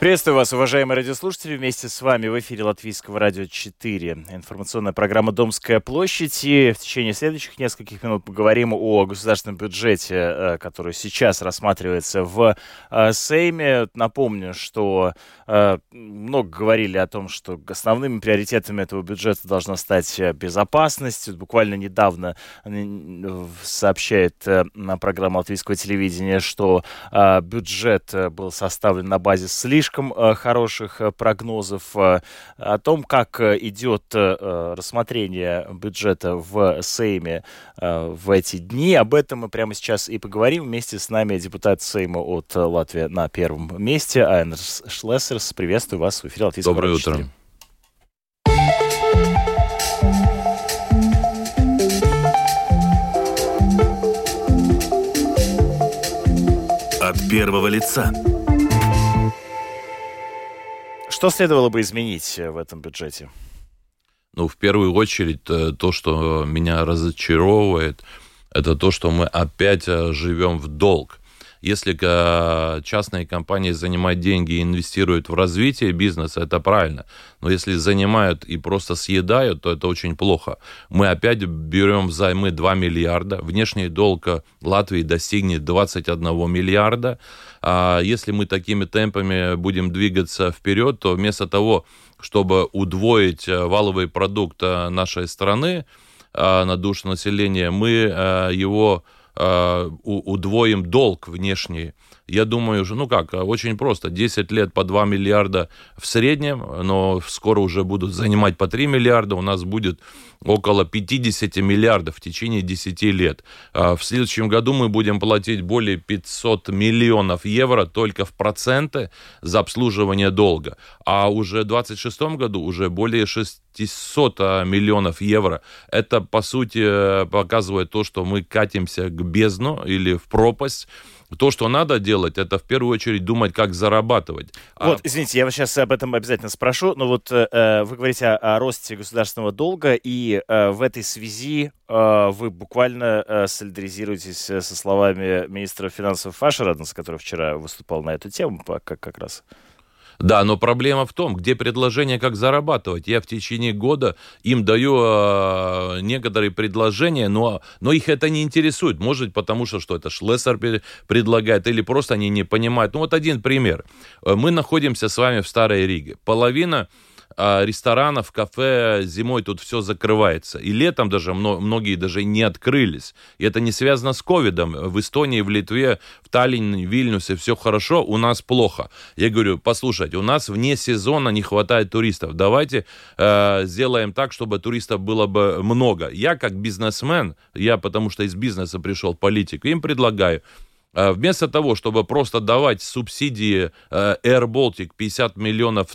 Приветствую вас, уважаемые радиослушатели. Вместе с вами в эфире Латвийского радио 4. Информационная программа «Домская площадь». И в течение следующих нескольких минут поговорим о государственном бюджете, который сейчас рассматривается в Сейме. Напомню, что много говорили о том, что основными приоритетами этого бюджета должна стать безопасность. Буквально недавно сообщает программа латвийского телевидения, что бюджет был составлен на базе слишком хороших прогнозов. О том, как идет рассмотрение бюджета в Сейме в эти дни, об этом мы прямо сейчас и поговорим. Вместе с нами депутат Сейма от Латвии на первом месте Айнерс Шлессерс. Приветствую вас в эфире Латвийского радио 4. Доброе утро. От первого лица. Что следовало бы изменить в этом бюджете? Ну, в первую очередь, то, что меня разочаровывает, это то, что мы опять живем в долг. Если частные компании занимают деньги и инвестируют в развитие бизнеса, это правильно. Но если занимают и просто съедают, то это очень плохо. Мы опять берем взаймы 2 миллиарда. Внешний долг Латвии достигнет 21 миллиарда. А если мы такими темпами будем двигаться вперед, то вместо того, чтобы удвоить валовый продукт нашей страны на душу населения, мы его удвоим долг внешний. Я думаю, очень просто. 10 лет по 2 миллиарда в среднем, но скоро уже будут занимать по 3 миллиарда. У нас будет около 50 миллиардов в течение 10 лет. В следующем году мы будем платить более 500 миллионов евро только в проценты за обслуживание долга. А уже в 2026 году уже более 600 миллионов евро. Это, по сути, показывает то, что мы катимся к бездну или в пропасть. То, что надо делать, это в первую очередь думать, как зарабатывать. Извините, я вас сейчас об этом обязательно спрошу, но вы говорите о росте государственного долга, и в этой связи вы буквально солидаризируетесь со словами министра финансов Фашераденса, который вчера выступал на эту тему как раз. Да, но проблема в том, где предложение, как зарабатывать. Я в течение года им даю некоторые предложения, но их это не интересует. Может, потому что это Шлессер предлагает, или просто они не понимают. Ну, вот один пример. Мы находимся с вами в Старой Риге. Половина ресторанов, кафе зимой тут все закрывается. И летом даже многие даже не открылись. И это не связано с ковидом. В Эстонии, в Литве, в Таллине, в Вильнюсе все хорошо, у нас плохо. Я говорю, послушайте, у нас вне сезона не хватает туристов. Давайте сделаем так, чтобы туристов было бы много. Я как бизнесмен, потому что из бизнеса пришел в политику, им предлагаю, вместо того, чтобы просто давать субсидии Air Baltic 50 миллионов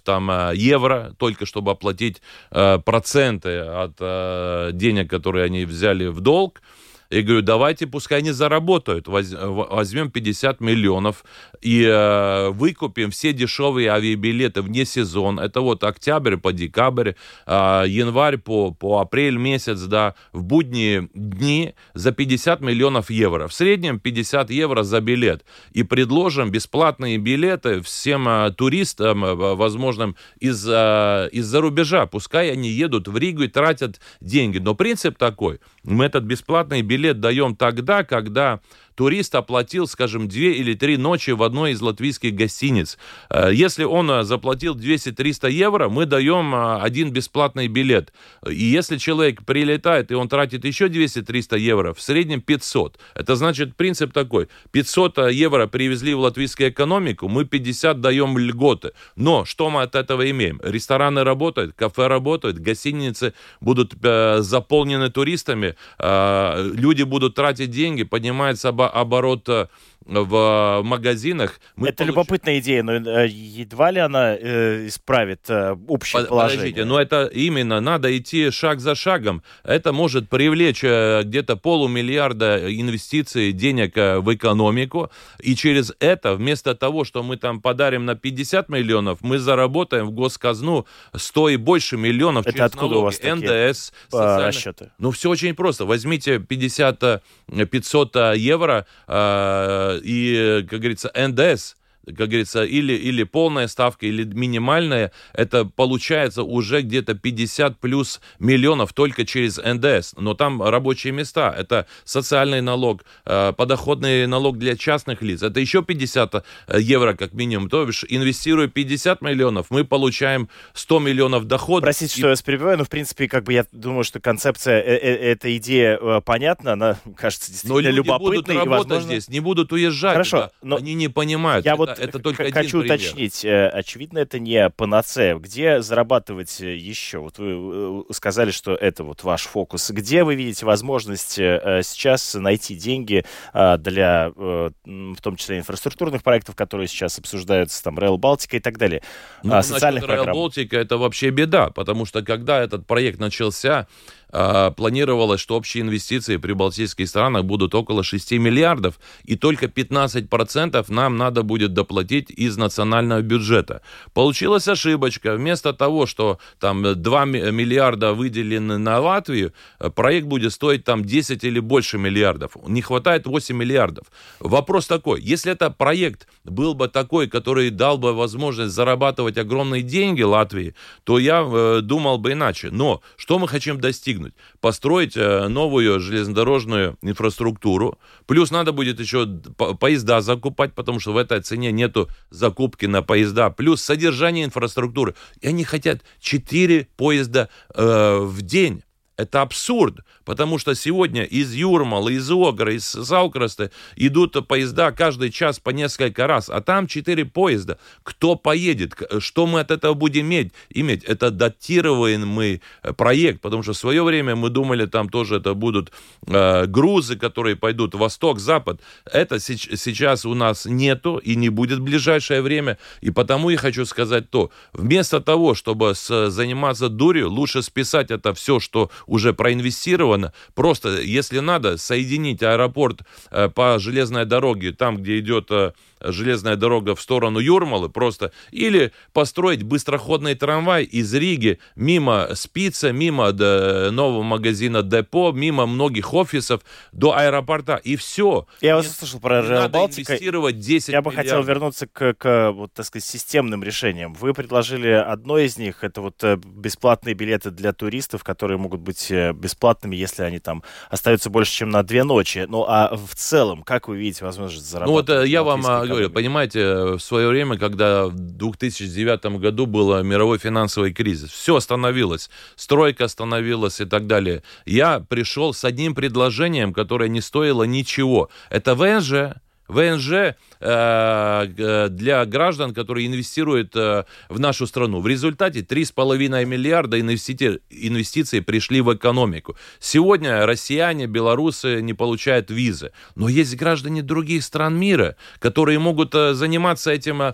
евро, только чтобы оплатить проценты от денег, которые они взяли в долг, я говорю, давайте, пускай они заработают, возьмем 50 миллионов и выкупим все дешевые авиабилеты вне сезона. Это вот октябрь по декабрь, январь по апрель месяц, да, в будние дни за 50 миллионов евро. В среднем 50 евро за билет. И предложим бесплатные билеты всем туристам, возможным из-за рубежа. Пускай они едут в Ригу и тратят деньги. Но принцип такой. Мы этот бесплатный билет даем тогда, когда турист оплатил, скажем, 2 или 3 ночи в одной из латвийских гостиниц. Если он заплатил 200-300 евро, мы даем один бесплатный билет. И если человек прилетает, и он тратит еще 200-300 евро, в среднем 500. Это значит, принцип такой. 500 евро привезли в латвийскую экономику, мы 50 даем льготы. Но что мы от этого имеем? Рестораны работают, кафе работают, гостиницы будут заполнены туристами, люди будут тратить деньги, поднимается оборот в магазинах. Это любопытная идея, но едва ли она исправит общее положение. Подождите, но это именно надо идти шаг за шагом. Это может привлечь где-то 500 миллиарда инвестиций, денег в экономику, и через это, вместо того, что мы там подарим на 50 миллионов, мы заработаем в госказну 100 и больше миллионов это через откуда налоги, у вас НДС, расчеты? Ну, все очень просто. Возьмите 500 евро и, как говорится, НДС как говорится, или полная ставка, или минимальная, это получается уже где-то 50 плюс миллионов только через НДС. Но там рабочие места, это социальный налог, подоходный налог для частных лиц, это еще 50 евро как минимум. То бишь, инвестируя 50 миллионов, мы получаем 100 миллионов доходов. Простите, что я вас перебиваю, но, в принципе, как бы я думаю, что концепция, эта идея понятна, она, кажется, действительно любопытной. Но люди будут работать здесь, не будут уезжать. Хорошо, но они не понимают. Я это только один хочу пример. уточнить, очевидно, это не панацея. Где зарабатывать еще? Вот вы сказали, что это вот ваш фокус. Где вы видите возможность сейчас найти деньги для, в том числе, инфраструктурных проектов, которые сейчас обсуждаются, там, Rail Baltica и так далее, социальных программ? Rail Baltica это вообще беда, потому что когда этот проект начался, планировалось, что общие инвестиции при балтийских странах будут около 6 миллиардов, и только 15% нам надо будет доплатить из национального бюджета. Получилась ошибочка. Вместо того, что там 2 миллиарда выделены на Латвию, проект будет стоить там 10 или больше миллиардов. Не хватает 8 миллиардов. Вопрос такой, если это проект был бы такой, который дал бы возможность зарабатывать огромные деньги Латвии, то я думал бы иначе. Но что мы хотим достигнуть? Построить новую железнодорожную инфраструктуру. Плюс надо будет еще поезда закупать, потому что в этой цене нету закупки на поезда. Плюс содержание инфраструктуры. И они хотят 4 поезда в день. Это абсурд, потому что сегодня из Юрмала, из Огра, из Саукраста идут поезда каждый час по несколько раз, а там 4 поезда. Кто поедет? Что мы от этого будем иметь? Это датируемый проект, потому что в свое время мы думали, там тоже это будут грузы, которые пойдут восток-запад. Это сейчас у нас нету и не будет в ближайшее время, и потому я хочу сказать то, вместо того, чтобы заниматься дурью, лучше списать это все, что уже проинвестировано. Просто, если надо, соединить аэропорт по железной дороге, там, где идет железная дорога в сторону Юрмалы, просто, или построить быстроходный трамвай из Риги мимо Спица, мимо нового магазина Депо, мимо многих офисов до аэропорта, и все. Я вас услышал про Rail Baltica. Инвестировать 10 Я бы миллиардов. хотел вернуться к вот, так сказать, системным решениям. Вы предложили одно из них, это вот бесплатные билеты для туристов, которые могут быть бесплатными, если они там остаются больше, чем на 2 ночи. Ну, а в целом, как вы видите возможность заработать? Ну, вот я вам говорю, понимаете, в свое время, когда в 2009 году был мировой финансовый кризис, все остановилось, стройка остановилась и так далее. Я пришел с одним предложением, которое не стоило ничего. Это ВНЖ. ВНЖ для граждан, которые инвестируют в нашу страну. В результате 3,5 миллиарда инвестиций пришли в экономику. Сегодня россияне, белорусы не получают визы. Но есть граждане других стран мира, которые могут заниматься этим,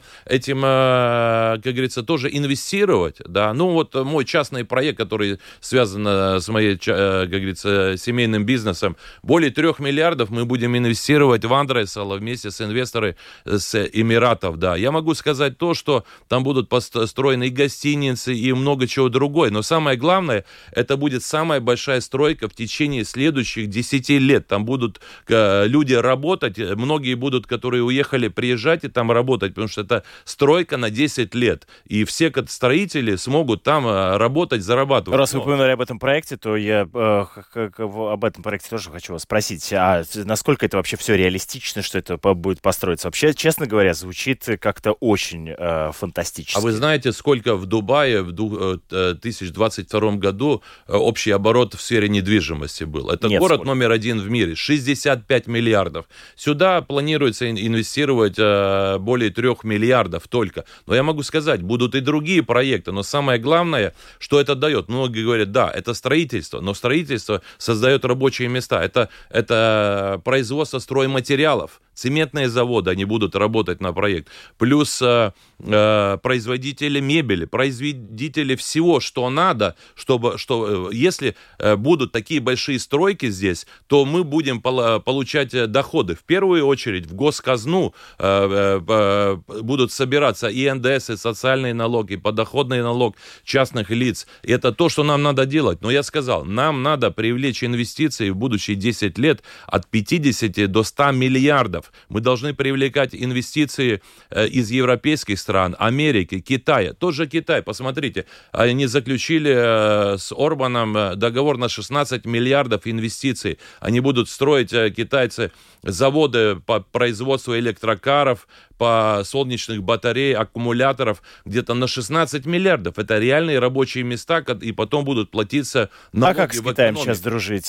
как говорится, тоже инвестировать. Да? Ну вот мой частный проект, который связан с моей, как говорится, семейным бизнесом, более 3 миллиардов мы будем инвестировать в Андресала вместе с инвесторами с Эмиратов, да. Я могу сказать то, что там будут построены и гостиницы, и много чего другое. Но самое главное, это будет самая большая стройка в течение следующих 10 лет. Там будут люди работать, многие будут, которые уехали, приезжать и там работать, потому что это стройка на 10 лет. И все строители смогут там работать, зарабатывать. Раз вы упомянули об этом проекте, то я об этом проекте тоже хочу вас спросить. А насколько это вообще все реалистично, что это будет построиться? Вообще, честно говоря, звучит как-то очень фантастически. А вы знаете, сколько в Дубае в 2022 году общий оборот в сфере недвижимости был? Это город номер 1 в мире. 65 миллиардов. Сюда планируется инвестировать более 3 миллиардов только. Но я могу сказать, будут и другие проекты. Но самое главное, что это дает. Многие говорят, да, это строительство. Но строительство создает рабочие места. Это производство стройматериалов. Цементные заводы, они будут работать на проект. Плюс производители мебели, производители всего, что надо, если будут такие большие стройки здесь, то мы будем получать доходы. В первую очередь в госказну будут собираться и НДС, и социальные налоги, и подоходный налог частных лиц. И это то, что нам надо делать. Но я сказал, нам надо привлечь инвестиции в будущие 10 лет от 50 до 100 миллиардов. Штатов. Мы должны привлекать инвестиции из европейских стран, Америки, Китая. Тот же Китай, посмотрите, они заключили с Орбаном договор на 16 миллиардов инвестиций. Они будут строить, китайцы, заводы по производству электрокаров, по солнечных батарей, аккумуляторов, где-то на 16 миллиардов. Это реальные рабочие места, и потом будут платиться налоги. А как с Китаем сейчас дружить?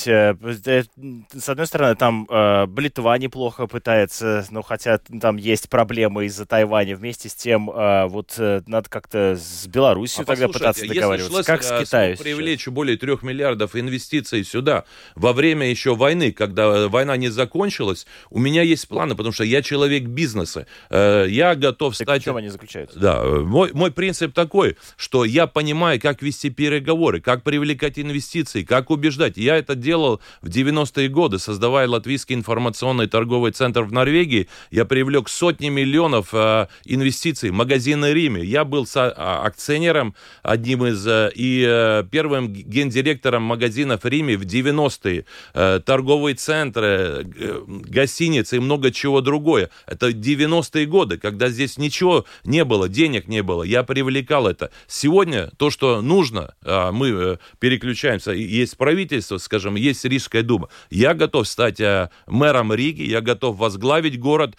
С одной стороны, там Литва неплохо пытается, но хотя там есть проблемы из-за Тайваня. Вместе с тем, надо как-то с Белоруссией тогда пытаться договариваться. Как с Китаем привлечь более 3 миллиардов инвестиций сюда во время еще войны, когда война не закончилась, у меня есть планы, потому что я человек бизнеса. Я готов стать... Так в чем они заключаются? Да, мой принцип такой, что я понимаю, как вести переговоры, как привлекать инвестиции, как убеждать. Я это делал в 90-е годы, создавая Латвийский информационный торговый центр в Норвегии. Я привлек сотни миллионов инвестиций, магазины Риме. Я был акционером одним из и первым гендиректором магазинов Риме в 90-е. Торговые центры, гостиницы и много чего другое. Это 90-е годы, когда здесь ничего не было, денег не было. Я привлекал это. Сегодня то, что нужно, мы переключаемся. Есть правительство, скажем, есть Рижская дума. Я готов стать мэром Риги, я готов возглавить город.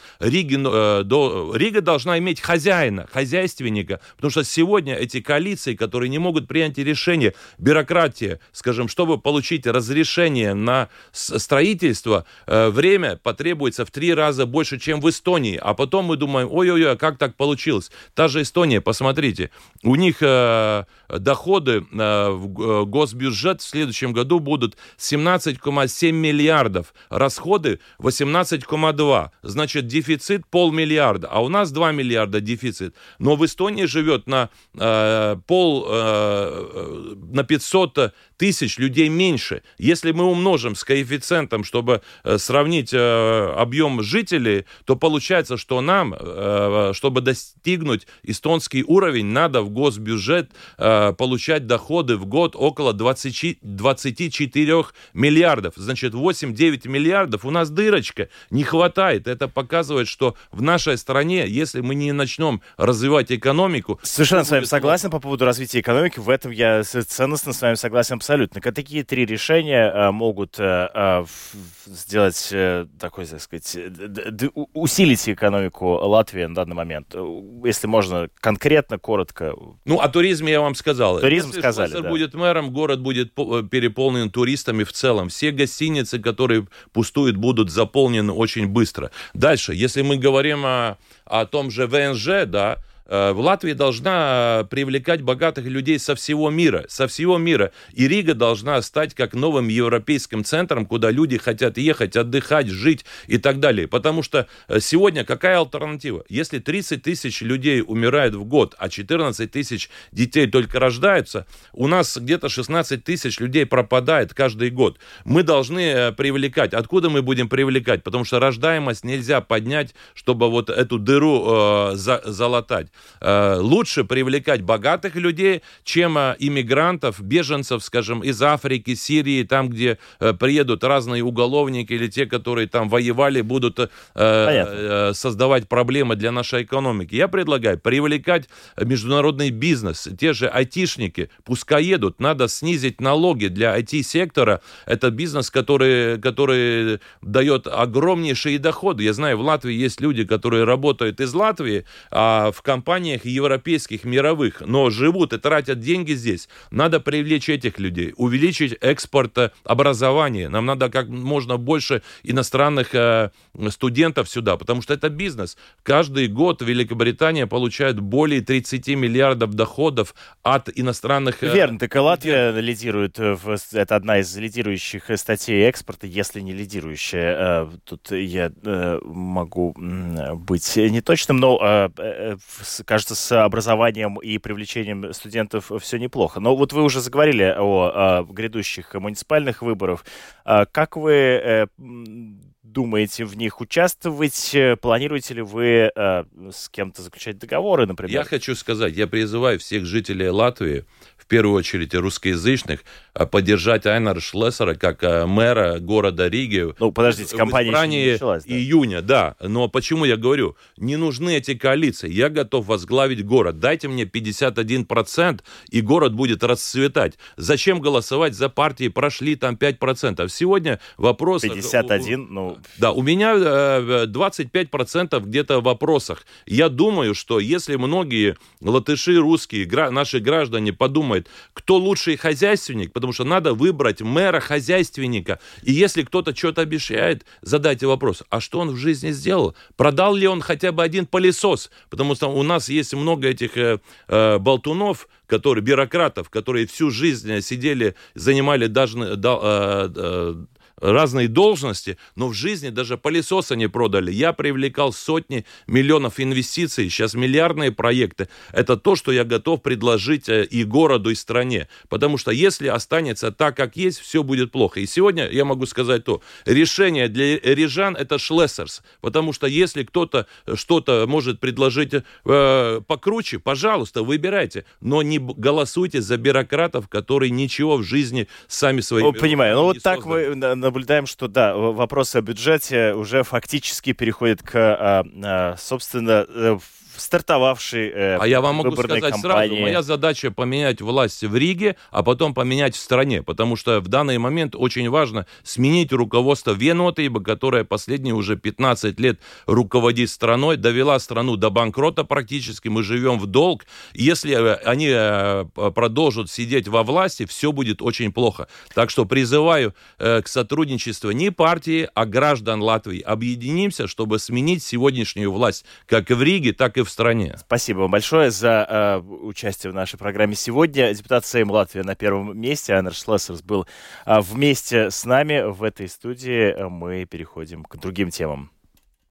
Рига должна иметь хозяина, хозяйственника, потому что сегодня эти коалиции, которые не могут принять решение, бюрократия, скажем, чтобы получить разрешение на строительство, время потребуется в 3 раза больше, чем в Эстонии. А потом мы думаем, ой-ой-ой, а как так получилось? Та же Эстония, посмотрите, у них доходы в госбюджет в следующем году будут 17,7 миллиардов, расходы 18,2. Значит, дефицит 500 миллиона, а у нас 2 миллиарда дефицит. Но в Эстонии живет на 500 тысяч людей меньше. Если мы умножим с коэффициентом, чтобы сравнить объем жителей, то получается, что нам, чтобы достигнуть эстонский уровень, надо в госбюджет получать доходы в год около 24 миллиардов. Значит, 8-9 миллиардов у нас дырочка, не хватает. Это показывает, что в нашей стране, если мы не начнем развивать экономику... Совершенно с вами согласен по поводу развития экономики. В этом я ценностно с вами согласен абсолютно. Какие 3 решения могут сделать такой, так сказать, усилить экономику Латвии на данный момент? Если можно конкретно, коротко. Ну, о туризме я вам сказал. Туризм Если сказали, Шлессер да. будет мэром, город будет переполнен туристами в целом. Все гостиницы, которые пустуют, будут заполнены очень быстро. Дальше, если мы говорим о том же ВНЖ, да, Латвия должна привлекать богатых людей со всего мира, И Рига должна стать как новым европейским центром, куда люди хотят ехать, отдыхать, жить и так далее. Потому что сегодня какая альтернатива? Если 30 тысяч людей умирают в год, а 14 тысяч детей только рождаются, у нас где-то 16 тысяч людей пропадает каждый год. Мы должны привлекать. Откуда мы будем привлекать? Потому что рождаемость нельзя поднять, чтобы вот эту дыру залатать. Лучше привлекать богатых людей, чем иммигрантов, беженцев, скажем, из Африки, Сирии, там, где приедут разные уголовники или те, которые там воевали, будут создавать проблемы для нашей экономики. Я предлагаю привлекать международный бизнес, те же айтишники, пускай едут, надо снизить налоги для IT-сектора. Это бизнес, который дает огромнейшие доходы. Я знаю, в Латвии есть люди, которые работают из Латвии, а в компаниях европейских, мировых, но живут и тратят деньги здесь. Надо привлечь этих людей, увеличить экспорт образования. Нам надо как можно больше иностранных студентов сюда, потому что это бизнес. Каждый год Великобритания получает более 30 миллиардов доходов от иностранных... Верно, так и Латвия лидирует. Это одна из лидирующих статей экспорта, если не лидирующая. Тут я могу быть неточным, но кажется, с образованием и привлечением студентов все неплохо. Но вот вы уже заговорили о грядущих муниципальных выборах. Как вы думаете в них участвовать? Планируете ли вы с кем-то заключать договоры, например? Я хочу сказать, я призываю всех жителей Латвии, в первую очередь русскоязычных, поддержать Айнара Шлессера как мэра города Риги. Ну, подождите, кампания еще не началась, да? Июня, да. Но почему я говорю? Не нужны эти коалиции. Я готов возглавить город. Дайте мне 51%, и город будет расцветать. Зачем голосовать за партии? Прошли там 5%. Сегодня вопрос... 51, ну... Да, у меня 25% где-то в вопросах. Я думаю, что если многие латыши, русские, наши граждане подумают, кто лучший хозяйственник, потому что надо выбрать мэра-хозяйственника. И если кто-то что-то обещает, задайте вопрос, а что он в жизни сделал? Продал ли он хотя бы один пылесос? Потому что у нас есть много этих болтунов, бюрократов, которые всю жизнь сидели, занимали даже... разные должности, но в жизни даже пылесоса не продали. Я привлекал сотни миллионов инвестиций, сейчас миллиардные проекты. Это то, что я готов предложить и городу, и стране. Потому что если останется так, как есть, все будет плохо. И сегодня я могу сказать то, решение для рижан это Шлессерс. Потому что если кто-то что-то может предложить покруче, пожалуйста, выбирайте. Но не голосуйте за бюрократов, которые ничего в жизни сами своими... Понимаю. Ну вот так мы наблюдаем, что да, вопросы о бюджете уже фактически переходят к, собственно, стартовавшей А я вам могу сказать кампании. сразу, моя задача поменять власть в Риге, а потом поменять в стране, потому что в данный момент очень важно сменить руководство Венотейба, которое последние уже 15 лет руководит страной, довела страну до банкрота практически, мы живем в долг. Если они продолжат сидеть во власти, все будет очень плохо. Так что призываю к сотрудничеству не партии, а граждан Латвии. Объединимся, чтобы сменить сегодняшнюю власть как в Риге, так и в стране. Спасибо вам большое за участие в нашей программе сегодня. Депутат Сейма Латвии на первом месте. Айнар Шлессерс был вместе с нами в этой студии. Мы переходим к другим темам.